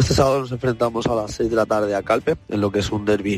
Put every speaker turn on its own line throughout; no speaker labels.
Este sábado nos enfrentamos a las 6 de la tarde a Calpe, en lo que es un derbi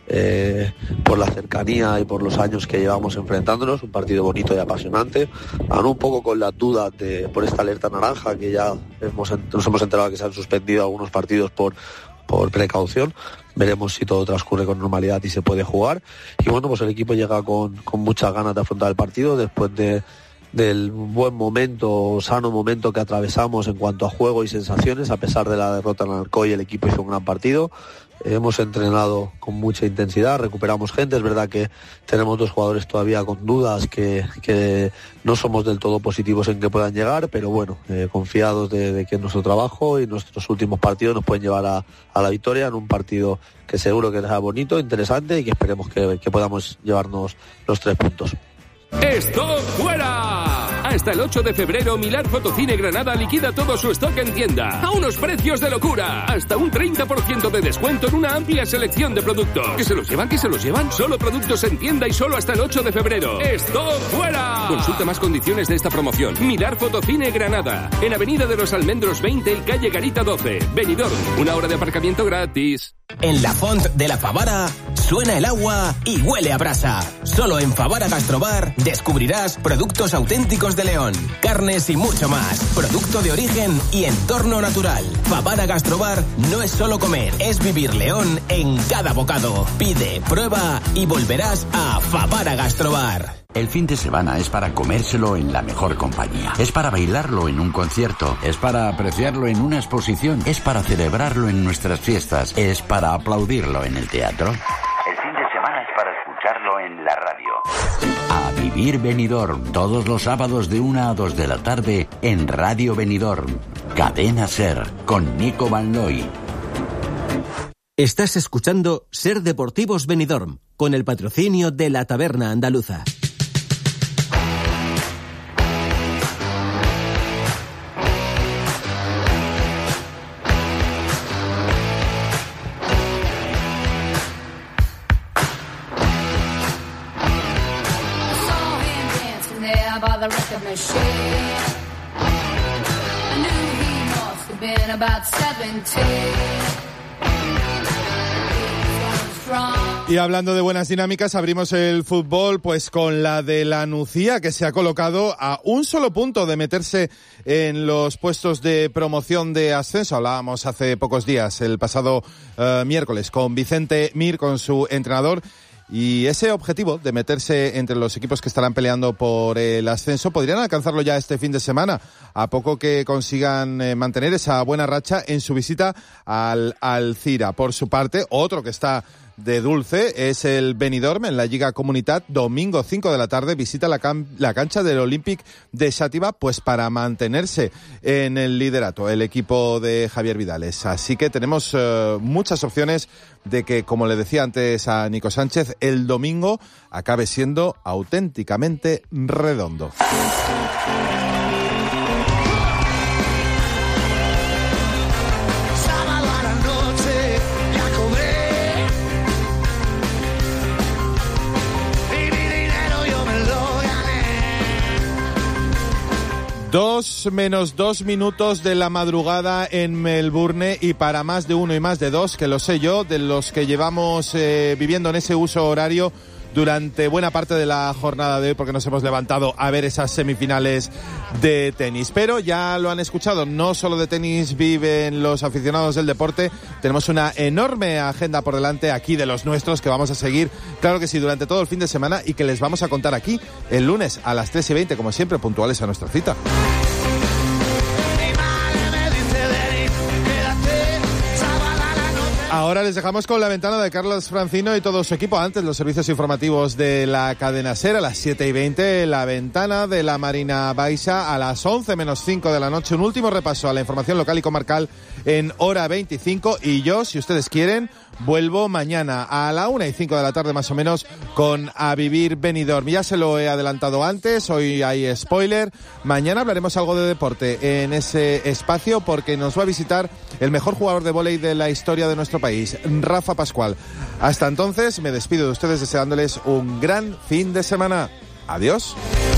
por la cercanía y por los años que llevamos enfrentándonos, un partido bonito y apasionante, aún un poco con las dudas por esta alerta naranja, que ya nos hemos enterado que se han suspendido algunos partidos por precaución. Veremos si todo transcurre con normalidad y se puede jugar. Y bueno, pues el equipo llega con muchas ganas de afrontar el partido después del buen momento, sano momento que atravesamos en cuanto a juego y sensaciones. A pesar de la derrota en Alcoy, el equipo hizo un gran partido. Hemos entrenado con mucha intensidad, recuperamos gente. Es verdad que tenemos 2 jugadores todavía con dudas, que no somos del todo positivos en que puedan llegar, pero bueno, confiados de que nuestro trabajo y nuestros últimos partidos nos pueden llevar a la victoria en un partido que seguro que será bonito, interesante y que esperemos que podamos llevarnos los 3 puntos.
¡Stock fuera! Hasta el 8 de febrero, Millar Fotocine Granada liquida todo su stock en tienda. A unos precios de locura. Hasta un 30% de descuento en una amplia selección de productos. ¿Que se los llevan? Solo productos en tienda y solo hasta el 8 de febrero. ¡Stock fuera! Consulta más condiciones de esta promoción. Millar Fotocine Granada. En Avenida de los Almendros 20 y calle Garita 12. Benidorm. 1 hora de aparcamiento gratis.
En la Font de la Favara suena el agua y huele a brasa. Solo en Favara Gastrobar descubrirás productos auténticos de León, carnes y mucho más. Producto de origen y entorno natural. Favara Gastrobar no es solo comer, es vivir León en cada bocado. Pide, prueba y volverás a Favara Gastrobar.
El fin de semana es para comérselo en la mejor compañía. Es para bailarlo en un concierto. Es para apreciarlo en una exposición. Es para celebrarlo en nuestras fiestas. Es para aplaudirlo en el teatro. El fin de semana es para escucharlo en la radio. A vivir Benidorm, todos los sábados de 1 a 2 de la tarde en Radio Benidorm. Cadena SER, con Nico Van Looy.
Estás escuchando SER Deportivos Benidorm, con el patrocinio de la Taberna Andaluza.
Y hablando de buenas dinámicas, abrimos el fútbol pues con la de la Nucía, que se ha colocado a un solo punto de meterse en los puestos de promoción de ascenso. Hablábamos hace pocos días, el pasado miércoles, con Vicente Mir, con su entrenador. Y ese objetivo de meterse entre los equipos que estarán peleando por el ascenso podrían alcanzarlo ya este fin de semana, a poco que consigan mantener esa buena racha en su visita al Alcira. Por su parte, otro que está de dulce es el Benidorm en la Lliga Comunitat. Domingo 5 de la tarde visita la cancha del Olímpic de Xàtiva, pues para mantenerse en el liderato el equipo de Javier Vidales. Así que tenemos muchas opciones de que, como le decía antes a Nico Sánchez, el domingo acabe siendo auténticamente redondo. Menos 2 minutos de la madrugada en Melbourne, y para más de uno y más de dos, que lo sé yo, de los que llevamos viviendo en ese uso horario durante buena parte de la jornada de hoy, porque nos hemos levantado a ver esas semifinales de tenis. Pero ya lo han escuchado, no solo de tenis viven los aficionados del deporte, tenemos una enorme agenda por delante aquí de los nuestros que vamos a seguir, claro que sí, durante todo el fin de semana, y que les vamos a contar aquí el lunes a las 3:20, como siempre, puntuales a nuestra cita. Ahora les dejamos con la ventana de Carlos Francino y todo su equipo. Antes, los servicios informativos de la cadena SER a las 7:20, la ventana de la Marina Baixa a las 11 menos 5 de la noche. Un último repaso a la información local y comarcal en hora 25. Y yo, si ustedes quieren, vuelvo mañana a la 1:05 de la tarde más o menos con A Vivir Benidorm. Ya se lo he adelantado antes, hoy hay spoiler. Mañana hablaremos algo de deporte en ese espacio, porque nos va a visitar el mejor jugador de vóley de la historia de nuestro país, Rafa Pascual. Hasta entonces me despido de ustedes deseándoles un gran fin de semana. Adiós.